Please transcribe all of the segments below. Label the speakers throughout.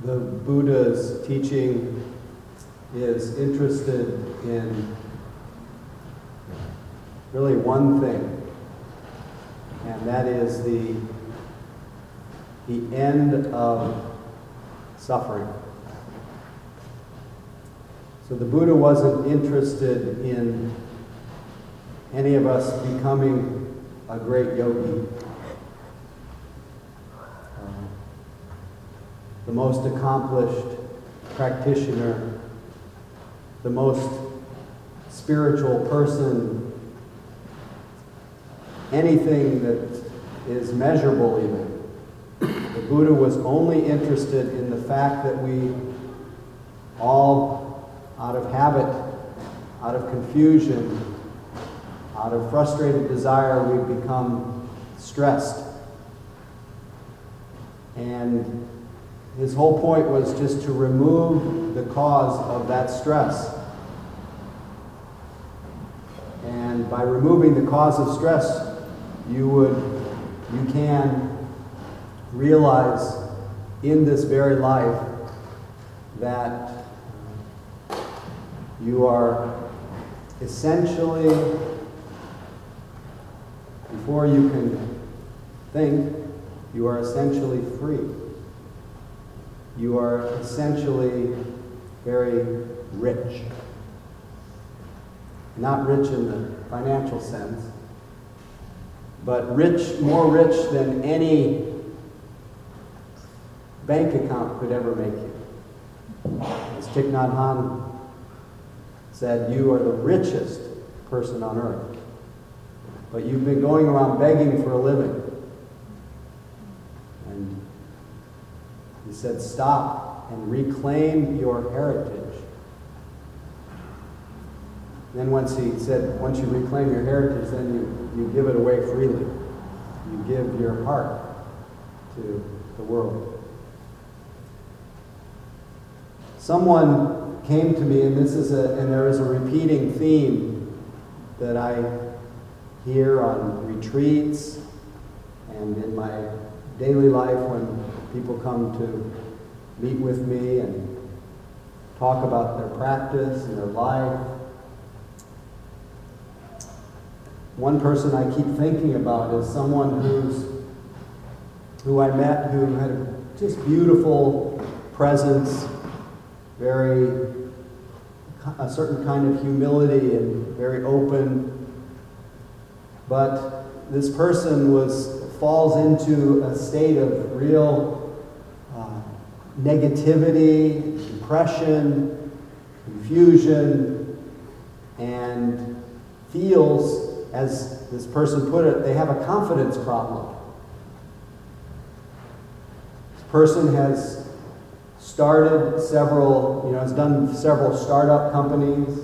Speaker 1: The Buddha's teaching is interested in really one thing, and that is the end of suffering. So the Buddha wasn't interested in any of us becoming a great yogi, the most accomplished practitioner, the most spiritual person, anything that is measurable even. The Buddha was only interested in the fact that we all, out of habit, out of confusion, out of frustrated desire, we've become stressed. And his whole point was just to remove the cause of that stress. And by removing the cause of stress, you can realize in this very life that you are essentially, before you can think, you are essentially free. You are essentially very rich. Not rich in the financial sense, but rich, more rich than any bank account could ever make you. As Thich Nhat Hanh said, you are the richest person on earth, but you've been going around begging for a living. And he said, stop and reclaim your heritage. Then once he said, once you reclaim your heritage, then you give it away freely. You give your heart to the world. Someone came to me, and there is a repeating theme that I hear on retreats and in my daily life when people come to meet with me and talk about their practice and their life. One person I keep thinking about is someone who I met who had a just beautiful presence, a certain kind of humility and very open. But this person falls into a state of real negativity, depression, confusion, and feels, as this person put it, they have a confidence problem. This person has has done several startup companies,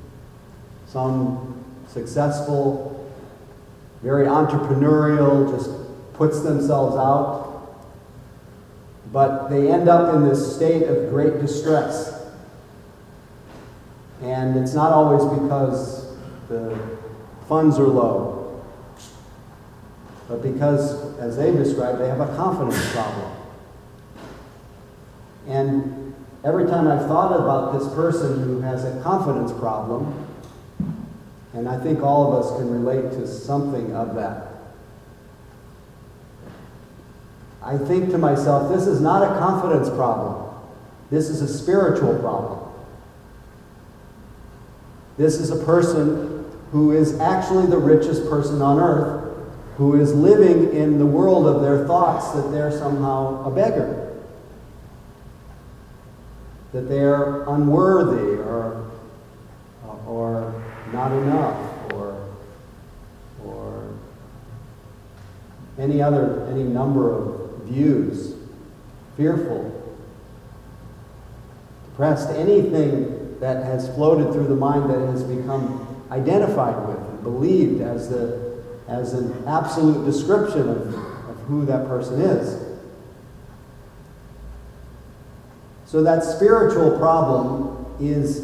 Speaker 1: some successful, very entrepreneurial, just puts themselves out. But they end up in this state of great distress. And it's not always because the funds are low, but because, as they describe, they have a confidence problem. And every time I've thought about this person who has a confidence problem, and I think all of us can relate to something of that, I think to myself, this is not a confidence problem. This is a spiritual problem. This is a person who is actually the richest person on earth, who is living in the world of their thoughts that they're somehow a beggar, that they're unworthy or not enough or any number of views, fearful, depressed, anything that has floated through the mind that has become identified with and believed as an absolute description of who that person is. So that spiritual problem is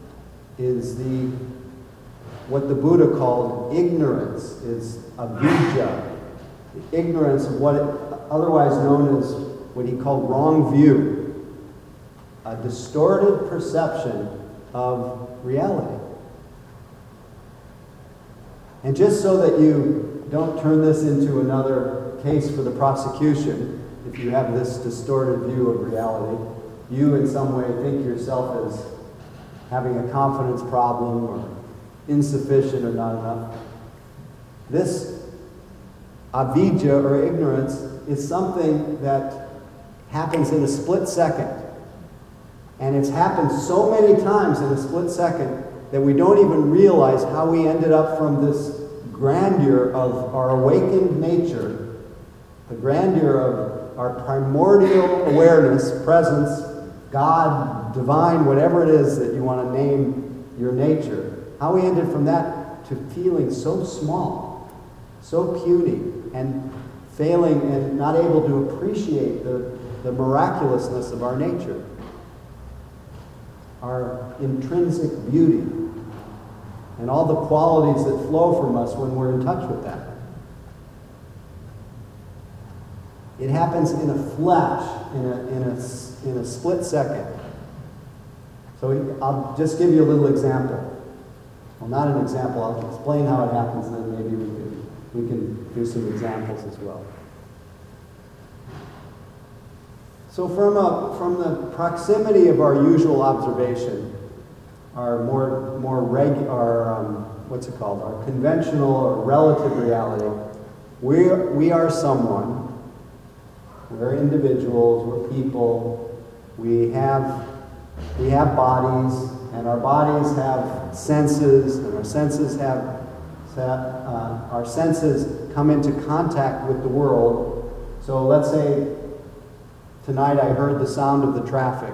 Speaker 1: what the Buddha called ignorance, is avijja, the ignorance of what otherwise known as what he called wrong view. a distorted perception of reality. And just so that you don't turn this into another case for the prosecution, if you have this distorted view of reality, you in some way think yourself as having a confidence problem or insufficient or not enough. This avidya, or ignorance, is something that happens in a split second. And it's happened so many times in a split second that we don't even realize how we ended up from this grandeur of our awakened nature, the grandeur of our primordial awareness, presence, God, divine, whatever it is that you want to name your nature, how we ended from that to feeling so small, so puny, and failing and not able to appreciate the miraculousness of our nature, our intrinsic beauty, and all the qualities that flow from us when we're in touch with that. It happens in a flash, in a split second. So I'll just give you a little example. Well, not an example. I'll explain how it happens, and then maybe we can do some examples as well. So from the proximity of our usual observation, our more regular, our conventional or relative reality, we are someone. We're individuals. We're people. We have bodies, and our bodies have senses, and our senses come into contact with the world. So let's say tonight I heard the sound of the traffic.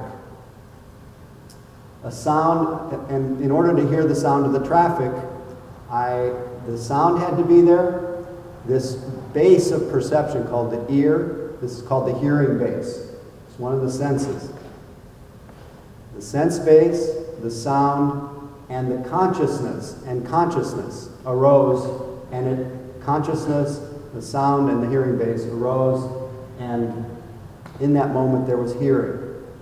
Speaker 1: A sound, and in order to hear the sound of the traffic, the sound had to be there. This base of perception called the ear, this is called the hearing base. It's one of the senses. The sense base, the sound, and the consciousness arose, and consciousness, the sound, and the hearing base arose, and in that moment there was hearing.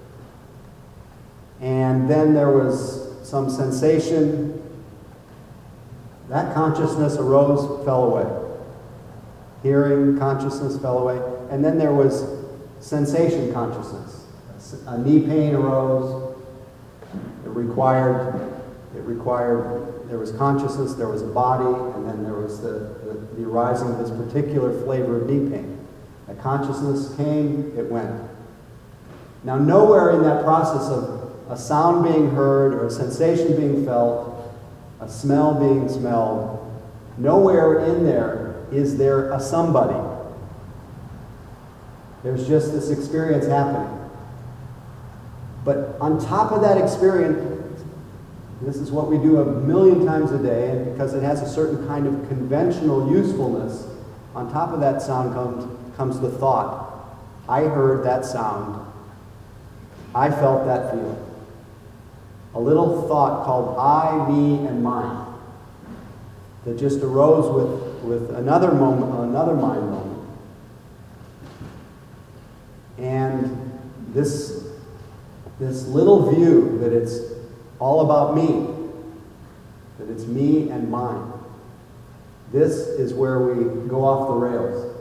Speaker 1: And then there was some sensation. That consciousness arose, fell away. Hearing consciousness fell away. And then there was sensation consciousness. A knee pain arose. There was consciousness, there was a body, and then there was the arising of this particular flavor of knee pain. That consciousness came, it went. Now, nowhere in that process of a sound being heard, or a sensation being felt, a smell being smelled, nowhere in there is there a somebody. There's just this experience happening. But on top of that experience, this is what we do a million times a day, and because it has a certain kind of conventional usefulness, on top of that sound comes the thought. I heard that sound. I felt that feeling. A little thought called I, me, and mine that just arose with another moment, another mind moment. And this little view that it's all about me, that it's me and mine, this is where we go off the rails.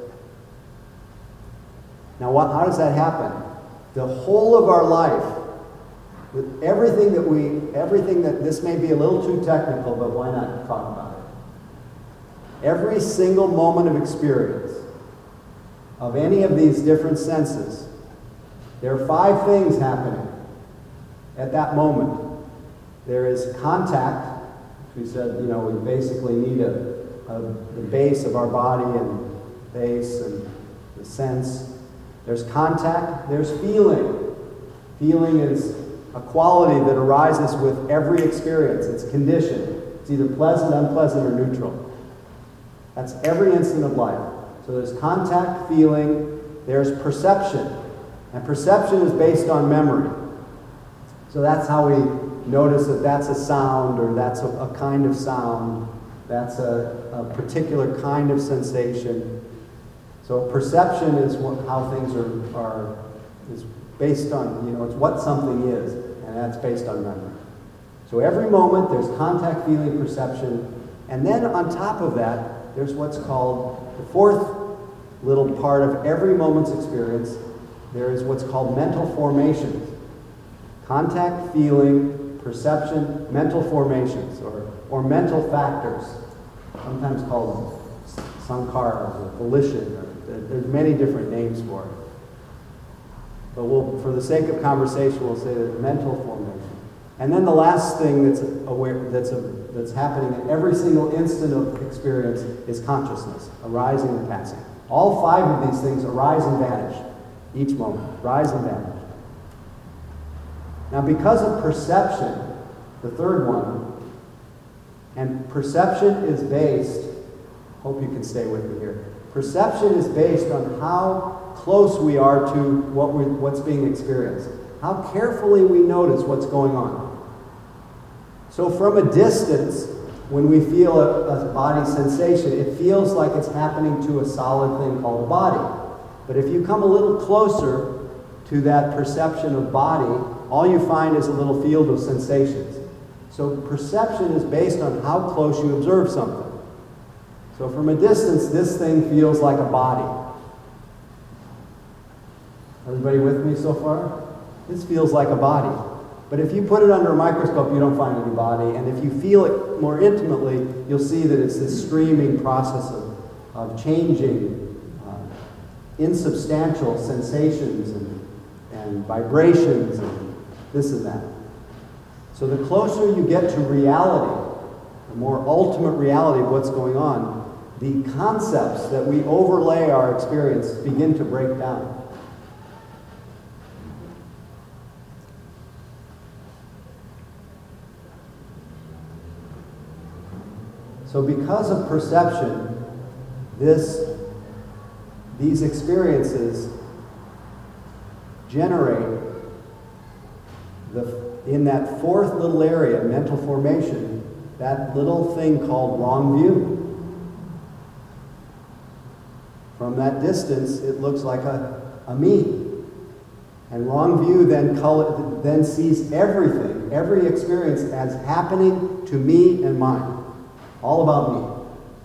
Speaker 1: Now, how does that happen? The whole of our life, with everything that this may be a little too technical, but why not talk about it? Every single moment of experience of any of these different senses, there are 5 things happening at that moment. There is contact. We said, we basically need the base of our body and base and the sense. There's contact. There's feeling. Feeling is a quality that arises with every experience. It's conditioned. It's either pleasant, unpleasant, or neutral. That's every instant of life. So there's contact, feeling. There's perception. And perception is based on memory. So that's how we notice that that's a sound, or that's a kind of sound. That's a particular kind of sensation. So perception is how things based on, it's what something is, and that's based on memory. So every moment there's contact, feeling, perception, and then on top of that, there's what's called the fourth little part of every moment's experience. There is what's called mental formations. Contact, feeling, perception, mental formations, or mental factors, sometimes called sankharas or volition. There's many different names for it. But for the sake of conversation, we'll say that mental formation. And then the last thing that's happening in every single instant of experience is consciousness, arising and passing. All five of these things arise and vanish each moment, rise and vanish. Now, because of perception, the third one, and perception is based, hope you can stay with me here. Perception is based on how close we are to what's being experienced, how carefully we notice what's going on. So from a distance, when we feel a body sensation, it feels like it's happening to a solid thing called a body. But if you come a little closer to that perception of body, all you find is a little field of sensations. So perception is based on how close you observe something. So from a distance, this thing feels like a body. Everybody with me so far? This feels like a body. But if you put it under a microscope, you don't find any body. And if you feel it more intimately, you'll see that it's this streaming process of changing insubstantial sensations and vibrations and this and that. So the closer you get to reality, the more ultimate reality of what's going on, the concepts that we overlay our experience begin to break down. So because of perception, these experiences generate in that fourth little area, mental formation, that little thing called wrong view. From that distance, it looks like a me. And wrong view then sees everything, every experience as happening to me and mine. All about me.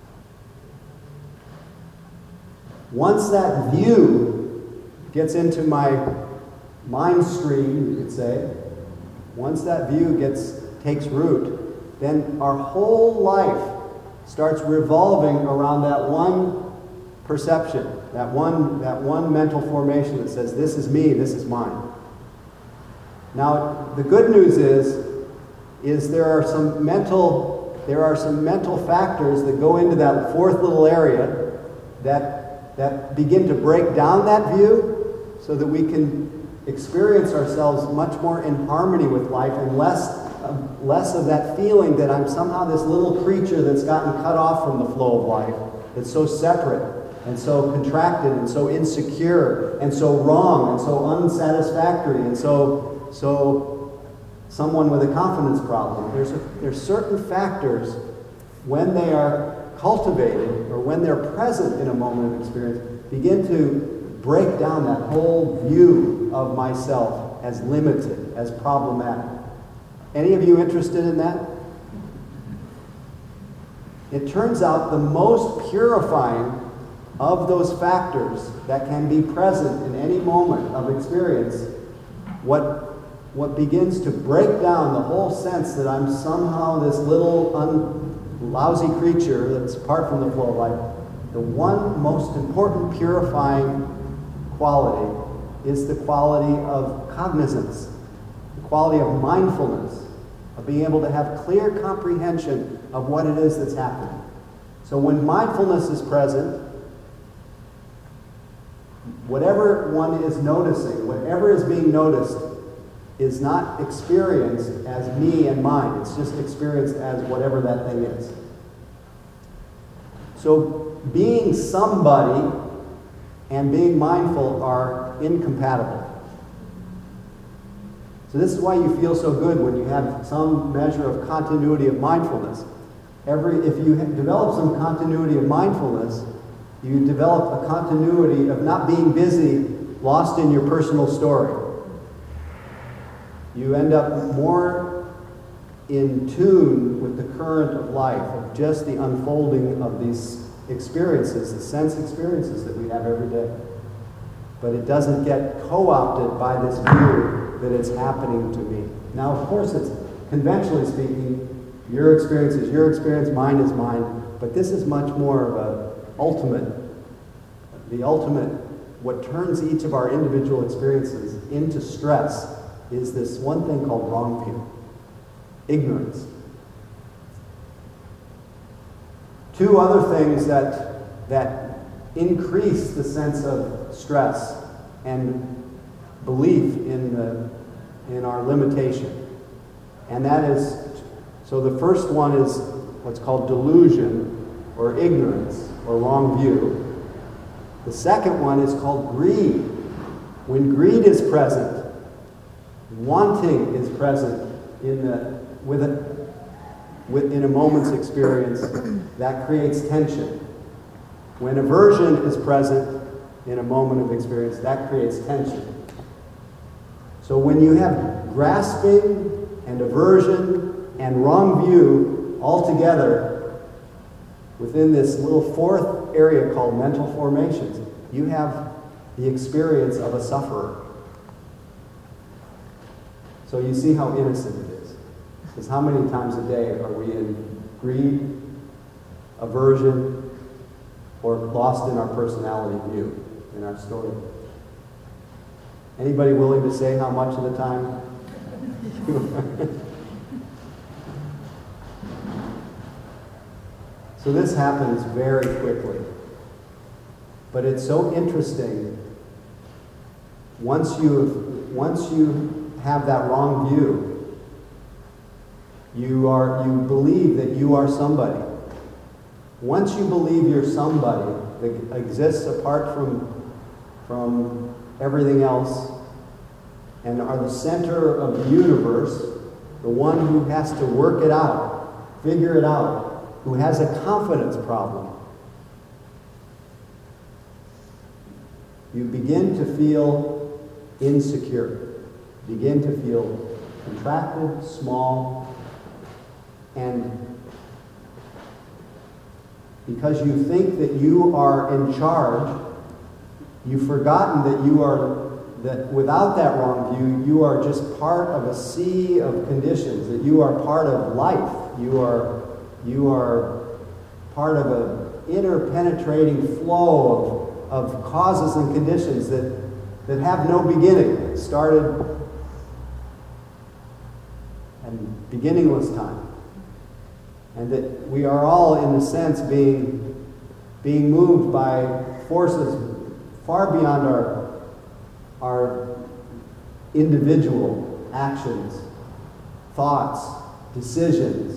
Speaker 1: Once that view gets into my mind stream, you could say, once that view takes root, then our whole life starts revolving around that one perception, that one mental formation that says, this is me, this is mine. Now, the good news is there are some mental factors that go into that fourth little area that begin to break down that view so that we can experience ourselves much more in harmony with life and less of that feeling that I'm somehow this little creature that's gotten cut off from the flow of life, that's so separate and so contracted and so insecure and so wrong and so unsatisfactory and so someone with a confidence problem. There's certain factors when they are cultivated or when they're present in a moment of experience begin to break down that whole view of myself as limited, as problematic. Any of you interested in that? It turns out the most purifying of those factors that can be present in any moment of experience, what begins to break down the whole sense that I'm somehow this little lousy creature that's apart from the flow of life, the one most important purifying quality is the quality of cognizance, the quality of mindfulness, of being able to have clear comprehension of what it is that's happening. So when mindfulness is present, whatever one is noticing, whatever is being noticed, is not experienced as me and mine. It's just experienced as whatever that thing is. So being somebody and being mindful are incompatible. So this is why you feel so good when you have some measure of continuity of mindfulness. If you develop some continuity of mindfulness, you develop a continuity of not being busy, lost in your personal story. You end up more in tune with the current of life, of just the unfolding of these experiences, the sense experiences that we have every day. But it doesn't get co-opted by this view that it's happening to me. Now, of course, it's conventionally speaking, your experience is your experience, mine is mine, but this is much more of the ultimate, what turns each of our individual experiences into stress is this one thing called wrong view, ignorance. Two other things that increase the sense of stress and belief in our limitation. And that is, so the first one is what's called delusion or ignorance or wrong view. The second one is called greed. When greed is present, wanting is present in a moment's experience, that creates tension. When aversion is present in a moment of experience, that creates tension. So when you have grasping and aversion and wrong view all together within this little fourth area called mental formations, you have the experience of a sufferer. So you see how innocent it is. Because how many times a day are we in greed, aversion, or lost in our personality view, in our story? Anybody willing to say how much of the time? So this happens very quickly. But it's so interesting. Once you have that wrong view, you believe that you are somebody. Once you believe you're somebody that exists apart from everything else and are the center of the universe, the one who has to work it out, figure it out, who has a confidence problem, you begin to feel insecure, begin to feel contracted, small, and because you think that you are in charge, you've forgotten that without that wrong view, you are just part of a sea of conditions, that you are part of life. You are part of an interpenetrating flow of causes and conditions that have no beginning. It started and beginningless time. And that we are all, in a sense, being moved by forces far beyond our individual actions, thoughts, decisions.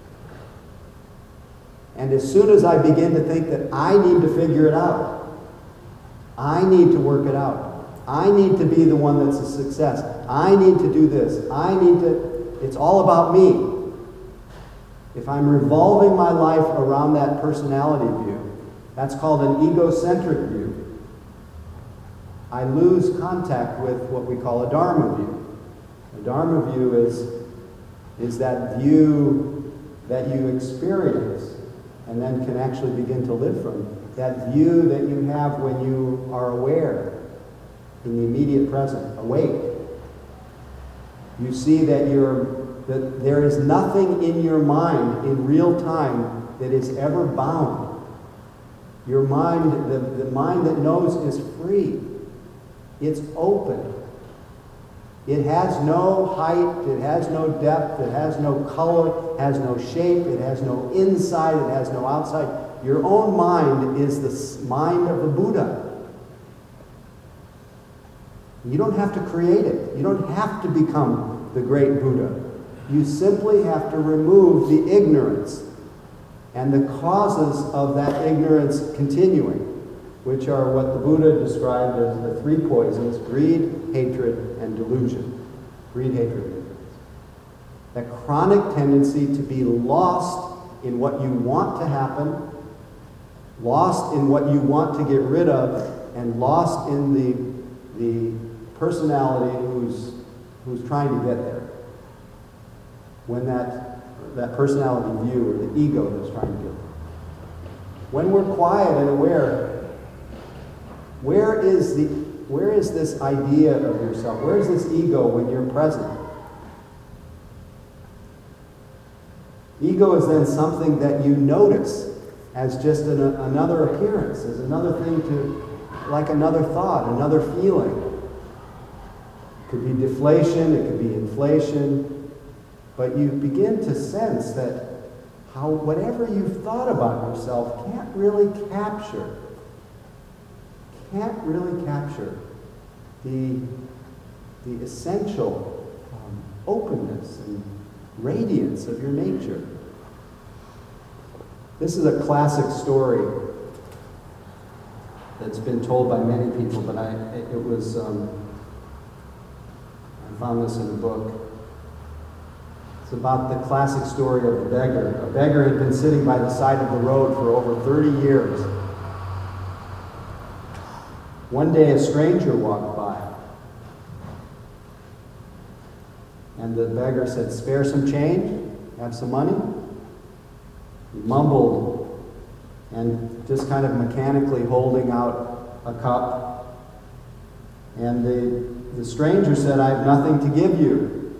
Speaker 1: And as soon as I begin to think that I need to figure it out, I need to work it out, I need to be the one that's a success, I need to do this, it's all about me. If I'm revolving my life around that personality view, that's called an egocentric view, I lose contact with what we call a Dharma view. A Dharma view is that view that you experience and then can actually begin to live from. That view that you have when you are aware, in the immediate present, awake. You see that there is nothing in your mind in real time that is ever bound. Your mind, the mind that knows, is free. It's open. It has no height, it has no depth, it has no color, it has no shape, it has no inside, it has no outside. Your own mind is the mind of the Buddha. You don't have to create it. You don't have to become the great Buddha. You simply have to remove the ignorance and the causes of that ignorance continuing, which are what the Buddha described as the three poisons: greed, hatred, and delusion. Greed, hatred, and ignorance. That chronic tendency to be lost in what you want to happen, lost in what you want to get rid of, and lost in the personality who's trying to get there. When that personality view or the ego that's trying to get there. When we're quiet and aware, where is this idea of yourself? Where is this ego when you're present? Ego is then something that you notice as just another appearance, as another thing like another thought, another feeling. It could be deflation, it could be inflation, but you begin to sense that how whatever you've thought about yourself can't really capture the essential openness and radiance of your nature. This is a classic story that's been told by many people, but I found this in a book. It's about the classic story of the beggar. A beggar had been sitting by the side of the road for over 30 years. One day a stranger walked by, and the beggar said, "Spare some change? Have some money?" He mumbled and just kind of mechanically holding out a cup. And the stranger said, "I have nothing to give you."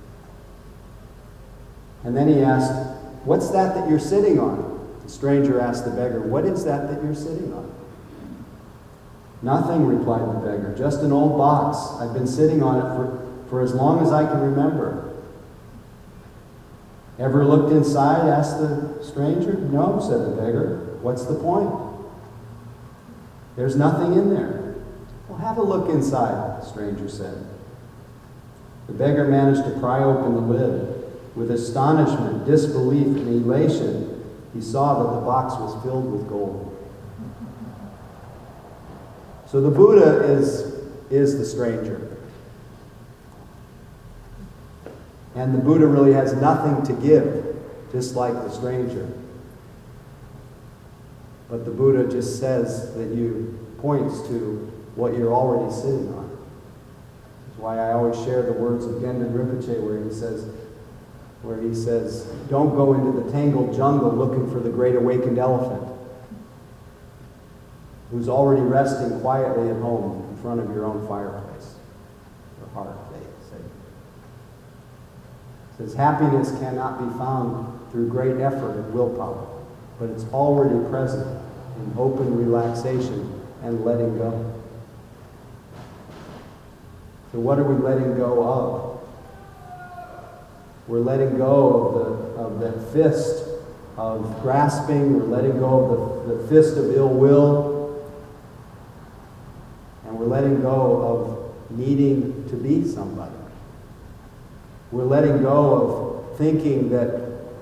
Speaker 1: And then he asked, "What's that you're sitting on?" The stranger asked the beggar, "What is that you're sitting on?" "Nothing," replied the beggar, "just an old box. I've been sitting on it for as long as I can remember." "Ever looked inside?" asked the stranger. "No," said the beggar. "What's the point?" "There's nothing in there." "Well, have a look inside," the stranger said. The beggar managed to pry open the lid. With astonishment, disbelief, and elation, he saw that the box was filled with gold. So the Buddha is the stranger. And the Buddha really has nothing to give, just like the stranger. But the Buddha just says that points to what you're already sitting on. That's why I always share the words of Gendon Rinpoche where he says, "Don't go into the tangled jungle looking for the great awakened elephant who's already resting quietly at home in front of your own fireplace." Or heart, they say. It says, happiness cannot be found through great effort and willpower, but it's already present in open relaxation and letting go. So what are we letting go of? We're letting go of that fist of grasping. We're letting go of the fist of ill will. And we're letting go of needing to be somebody. We're letting go of thinking that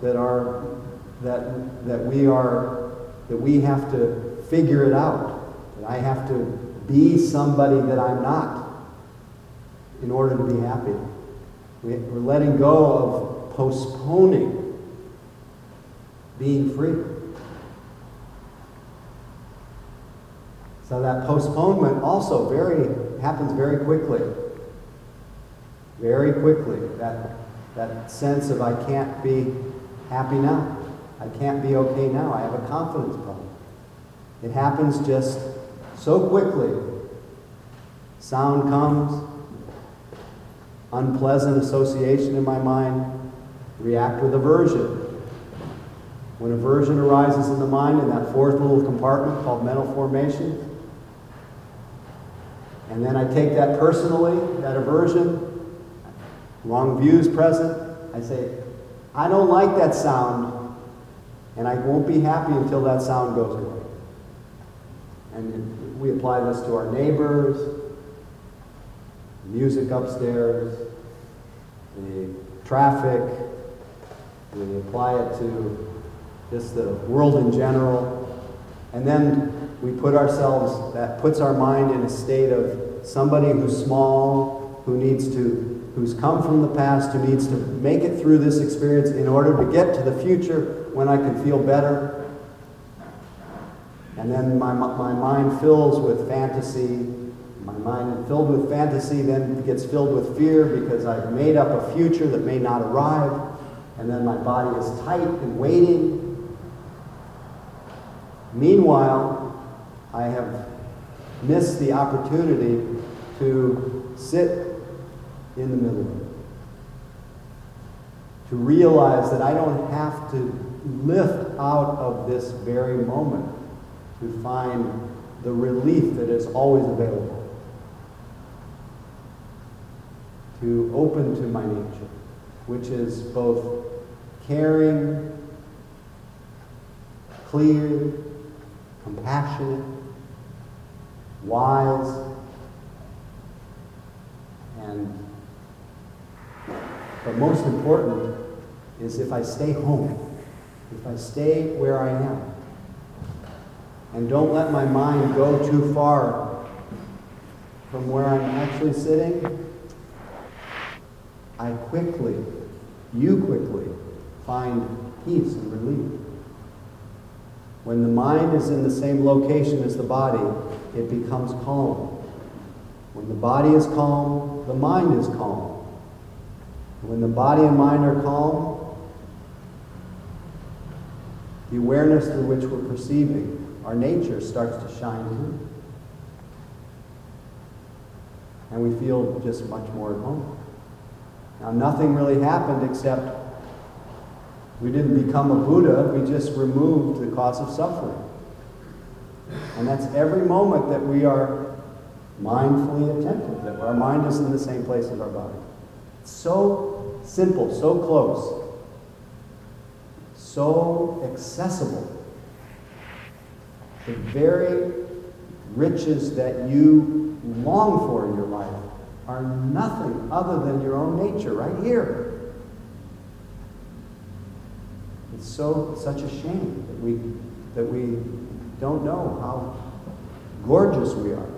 Speaker 1: we have to figure it out. That I have to be somebody that I'm not in order to be happy. We're letting go of postponing being free. So that postponement also happens very quickly. Very quickly. That sense of I can't be happy now. I can't be okay now. I have a confidence problem. It happens just so quickly. Sound comes. Unpleasant association in my mind, react with aversion. When aversion arises in the mind in that fourth little compartment called mental formation, and then I take that personally, that aversion, wrong views present, I say, I don't like that sound, and I won't be happy until that sound goes away. And we apply this to our neighbors, music upstairs, the traffic, we apply it to just the world in general, and then we put ourselves, that puts our mind in a state of somebody who's small, who's come from the past, who needs to make it through this experience in order to get to the future when I can feel better. And then my mind fills with fantasy My mind filled with fantasy then gets filled with fear because I've made up a future that may not arrive, and then my body is tight and waiting. Meanwhile, I have missed the opportunity to sit in the middle of it. To realize that I don't have to lift out of this very moment to find the relief that is always available. To open to my nature, which is both caring, clear, compassionate, wise, but most important is if I stay home, if I stay where I am, and don't let my mind go too far from where I'm actually sitting, you quickly find peace and relief. When the mind is in the same location as the body, it becomes calm. When the body is calm, the mind is calm. When the body and mind are calm, the awareness through which we're perceiving our nature starts to shine too. And we feel just much more at home. Now, nothing really happened except we didn't become a Buddha, we just removed the cause of suffering. And that's every moment that we are mindfully attentive, that our mind is in the same place as our body. It's so simple, so close, so accessible. The very riches that you long for in your life are nothing other than your own nature right here. It's such a shame that we don't know how gorgeous we are.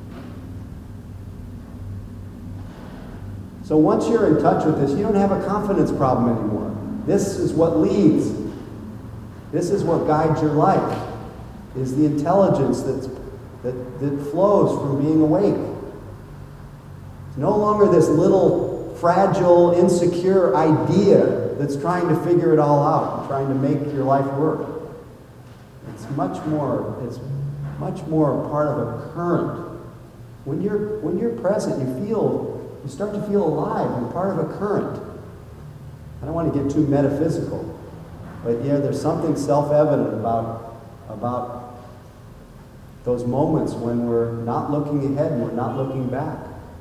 Speaker 1: So once you're in touch with this, you don't have a confidence problem anymore. This is what leads. This is what guides your life, is the intelligence that flows from being awake. It's no longer this little fragile, insecure idea that's trying to figure it all out and trying to make your life work. It's much more part of a current. When you're present, you start to feel alive and part of a current. I don't want to get too metaphysical, but yeah, there's something self-evident about those moments when we're not looking ahead and we're not looking back.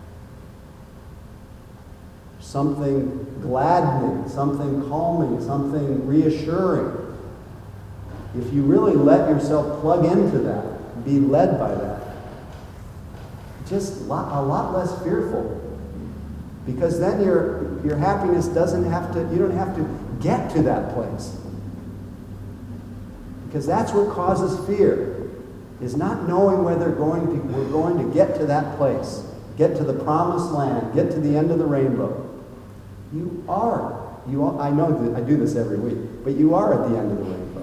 Speaker 1: Something gladdening, something calming, something reassuring. If you really let yourself plug into that, be led by that, just a lot less fearful. Because then your happiness you don't have to get to that place. Because that's what causes fear, is not knowing whether we're going to get to that place, get to the promised land, get to the end of the rainbow. You are. I know that I do this every week, but you are at the end of the rainbow.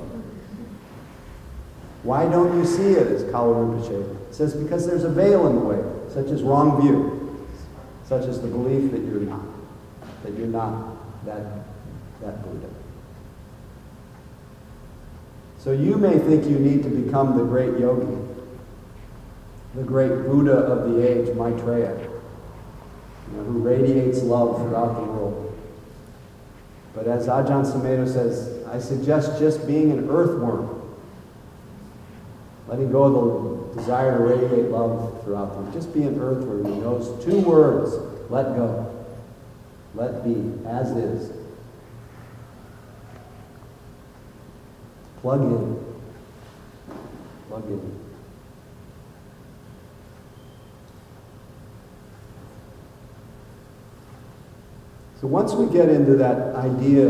Speaker 1: Why don't you see it, as Kalu Rinpoche says? Because there's a veil in the way, such as wrong view, such as the belief that you're not that Buddha. So you may think you need to become the great yogi, the great Buddha of the age, Maitreya, who radiates love throughout the world. But as Ajahn Sumedho says, I suggest just being an earthworm, letting go of the desire to radiate love throughout them. Just be an earthworm who knows two words: let go, let be, as is. Plug in. Plug in. So once we get into that idea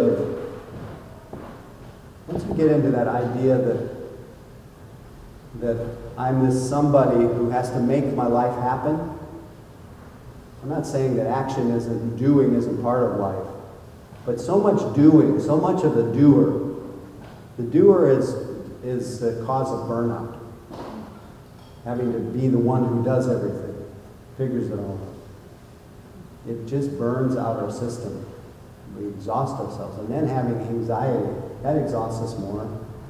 Speaker 1: that I'm this somebody who has to make my life happen, I'm not saying that doing isn't part of life, but so much doing, so much of the doer is the cause of burnout, having to be the one who does everything. figures it all out. It just burns out our system. We exhaust ourselves. And then having anxiety, that exhausts us more.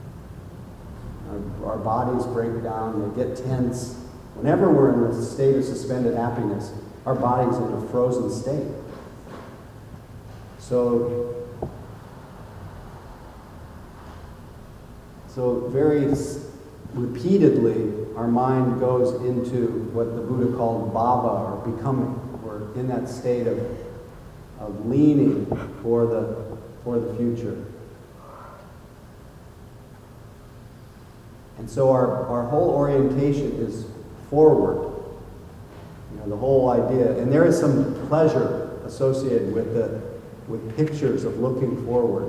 Speaker 1: Our bodies break down, they get tense. Whenever we're in a state of suspended happiness, our body's in a frozen state. So very repeatedly, our mind goes into what the Buddha called bhava, or becoming. We're in that state of leaning for the future. And so our whole orientation is forward. The whole idea, and there is some pleasure associated with pictures of looking forward.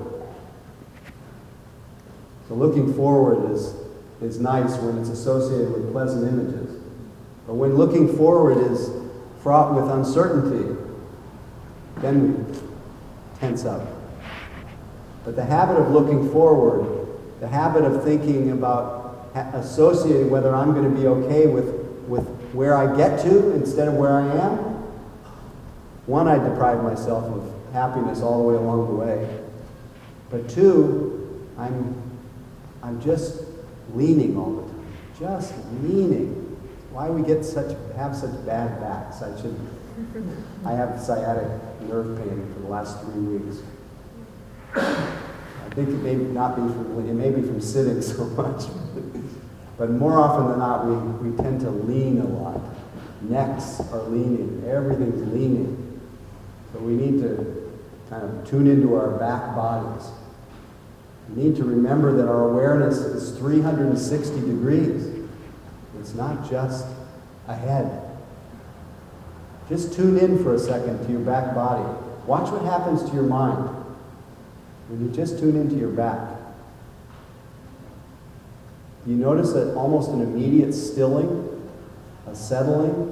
Speaker 1: So looking forward is nice when it's associated with pleasant images. But when looking forward is fraught with uncertainty, then we tense up. But the habit of looking forward, the habit of thinking about associating whether I'm going to be okay with where I get to instead of where I am, one, I deprive myself of happiness all the way along the way. But two, I'm just leaning all the time. Just leaning. Why we have such bad backs? I have sciatic nerve pain for the last 3 weeks. I think it may be from sitting so much. But more often than not, we tend to lean a lot. Necks are leaning. Everything's leaning. So we need to kind of tune into our back bodies. We need to remember that our awareness is 360 degrees. It's not just ahead. Just tune in for a second to your back body. Watch what happens to your mind when you just tune into your back. You notice that almost an immediate stilling, a settling.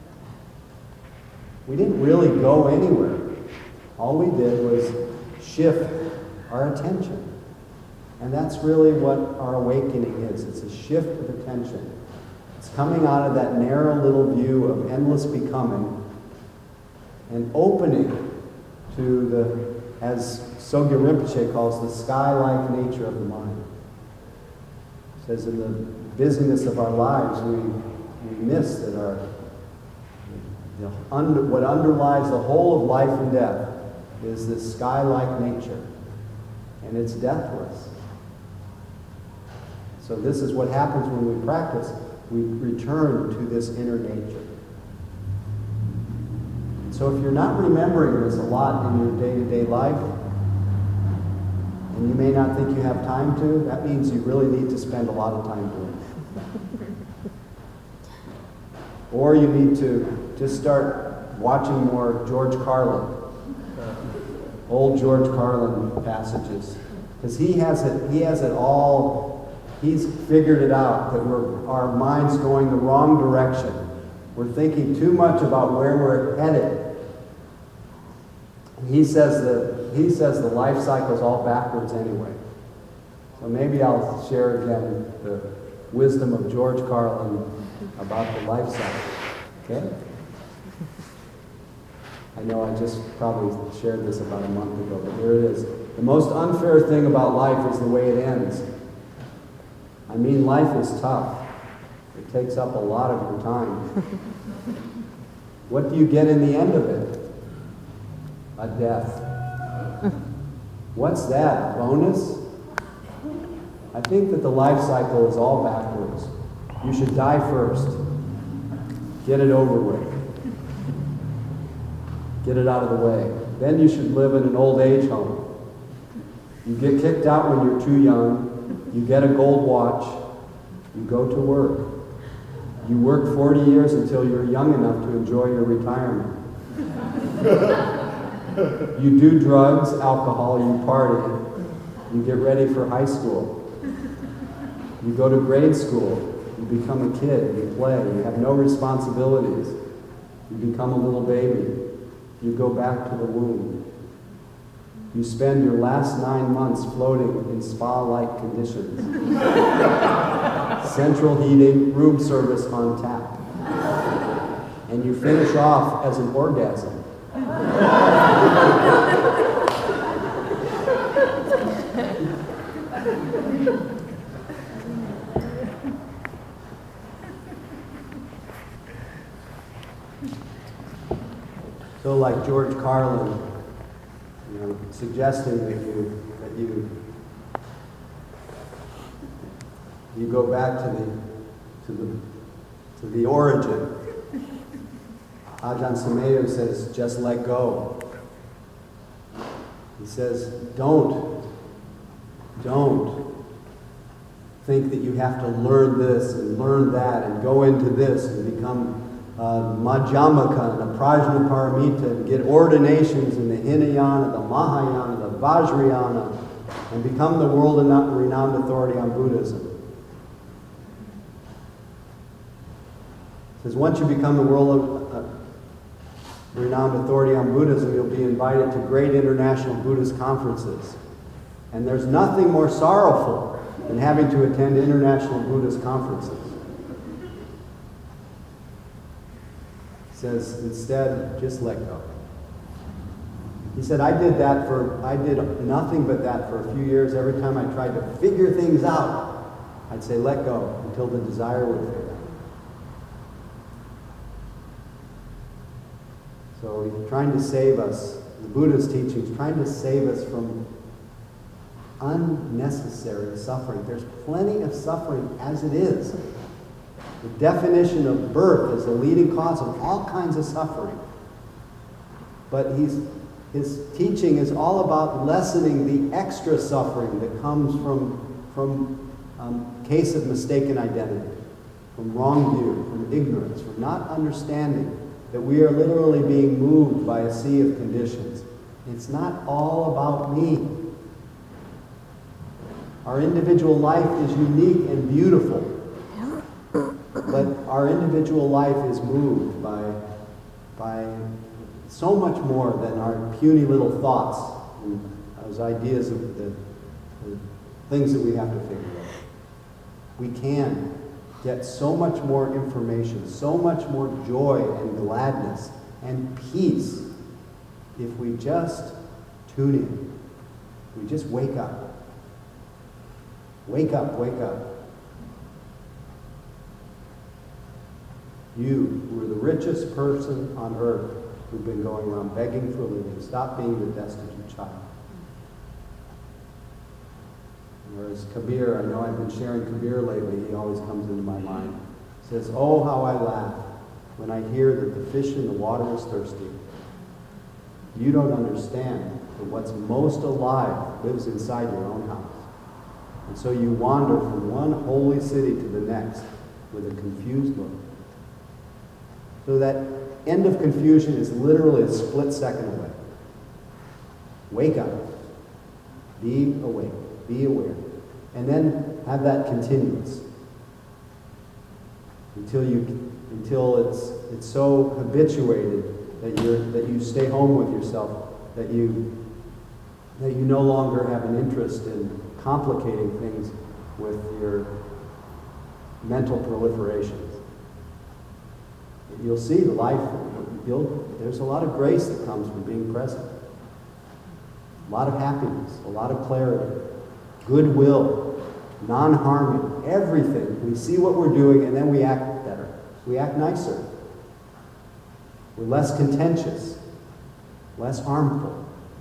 Speaker 1: We didn't really go anywhere. All we did was shift our attention. And that's really what our awakening is. It's a shift of attention. It's coming out of that narrow little view of endless becoming and opening to the, as Sogye Rinpoche calls, the sky-like nature of the mind. It says in the busyness of our lives, we miss that what underlies the whole of life and death is this sky-like nature, and it's deathless. So this is what happens when we practice. We return to this inner nature. So if you're not remembering this a lot in your day-to-day life, and you may not think you have time to, that means you really need to spend a lot of time doing it. Or you need to just start watching more George Carlin, old George Carlin passages. Because he has it all. He's figured it out, that our mind's going the wrong direction. We're thinking too much about where we're headed. He says the life cycle is all backwards anyway. So maybe I'll share again the wisdom of George Carlin about the life cycle. Okay? I know I just probably shared this about a month ago, but here it is. The most unfair thing about life is the way it ends. I mean, life is tough. It takes up a lot of your time. What do you get in the end of it? A death. What's that? A bonus? I think that the life cycle is all backwards. You should die first. Get it over with. Get it out of the way. Then you should live in an old age home. You get kicked out when you're too young. You get a gold watch. You go to work. You work 40 years until you're young enough to enjoy your retirement. You do drugs, alcohol, you party. You get ready for high school. You go to grade school. You become a kid. You play. You have no responsibilities. You become a little baby. You go back to the womb. You spend your last 9 months floating in spa-like conditions. Central heating, room service on tap. and you finish off as an orgasm. So like George Carlin, suggesting that you go back to the origin. Ajahn Sumedho says, just let go. He says, don't think that you have to learn this and learn that and go into this and become Madhyamaka and a Prajnaparamita and get ordinations in the Hinayana, the Mahayana, the Vajrayana, and become the world-renowned authority on Buddhism. He says once you become the world-renowned authority on Buddhism, you'll be invited to great international Buddhist conferences. And there's nothing more sorrowful than having to attend international Buddhist conferences. Says instead, just let go. He said, I did nothing but that for a few years. Every time I tried to figure things out, I'd say, let go, until the desire would fade out. So he's trying to save us, the Buddha's teachings, trying to save us from unnecessary suffering. There's plenty of suffering as it is. The definition of birth is the leading cause of all kinds of suffering. But his teaching is all about lessening the extra suffering that comes from case of mistaken identity, from wrong view, from ignorance, from not understanding that we are literally being moved by a sea of conditions. It's not all about me. Our individual life is unique and beautiful. But our individual life is moved by so much more than our puny little thoughts and those ideas of the things that we have to figure out. We can get so much more information, so much more joy and gladness and peace if we just tune in. We just wake up. Wake up, wake up. You, who are the richest person on earth, who've been going around begging for a living, stop being the destitute child. Whereas Kabir, I know I've been sharing Kabir lately, he always comes into my mind. He says, oh, how I laugh when I hear that the fish in the water is thirsty. You don't understand that what's most alive lives inside your own house. And so you wander from one holy city to the next with a confused look. So that end of confusion is literally a split second away. Wake up. Be awake. Be aware. And then have that continuous. Until it's so habituated that you stay home with yourself, that you no longer have an interest in complicating things with your mental proliferations. You'll see the life, there's a lot of grace that comes from being present. A lot of happiness, a lot of clarity, goodwill, non-harming, everything. We see what we're doing and then we act better. We act nicer. We're less contentious, less harmful.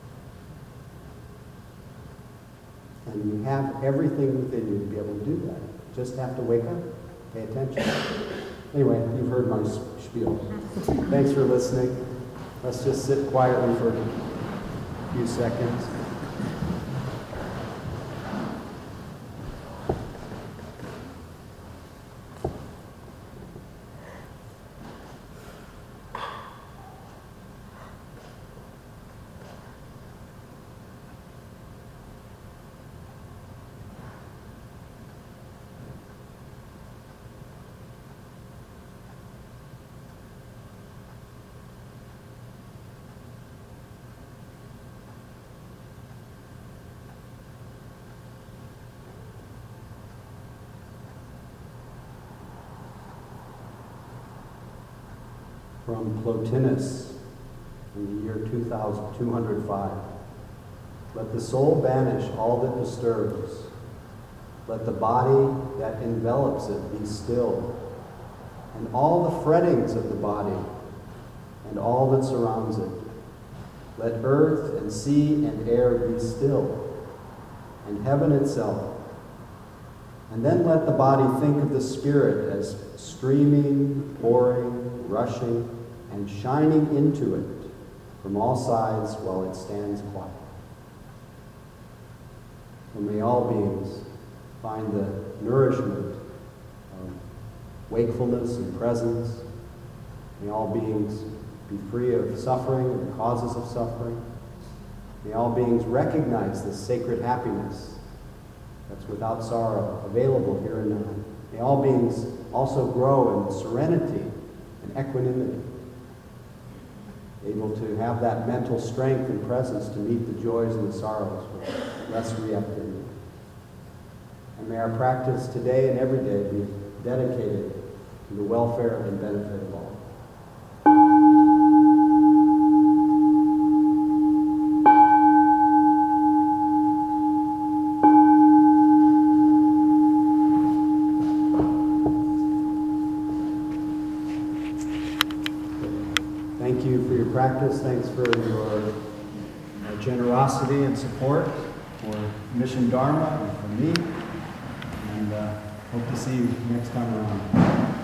Speaker 1: And you have everything within you to be able to do that. You just have to wake up, pay attention. Anyway, you've heard my spiel. Thanks for listening. Let's just sit quietly for a few seconds. from Plotinus in the year 2205. Let the soul banish all that disturbs. Let the body that envelops it be still, and all the frettings of the body, and all that surrounds it. Let earth and sea and air be still, and heaven itself. And then let the body think of the Spirit as streaming, pouring, rushing, and shining into it from all sides while it stands quiet. So may all beings find the nourishment of wakefulness and presence. May all beings be free of suffering and the causes of suffering. May all beings recognize this sacred happiness that's without sorrow, available here and now. May all beings also grow in serenity and equanimity, able to have that mental strength and presence to meet the joys and the sorrows with less reactivity. And may our practice today and every day be dedicated to the welfare and benefit of all. Thank you for your practice. Thanks for your generosity and support for Mission Dharma and for me. And hope to see you next time around.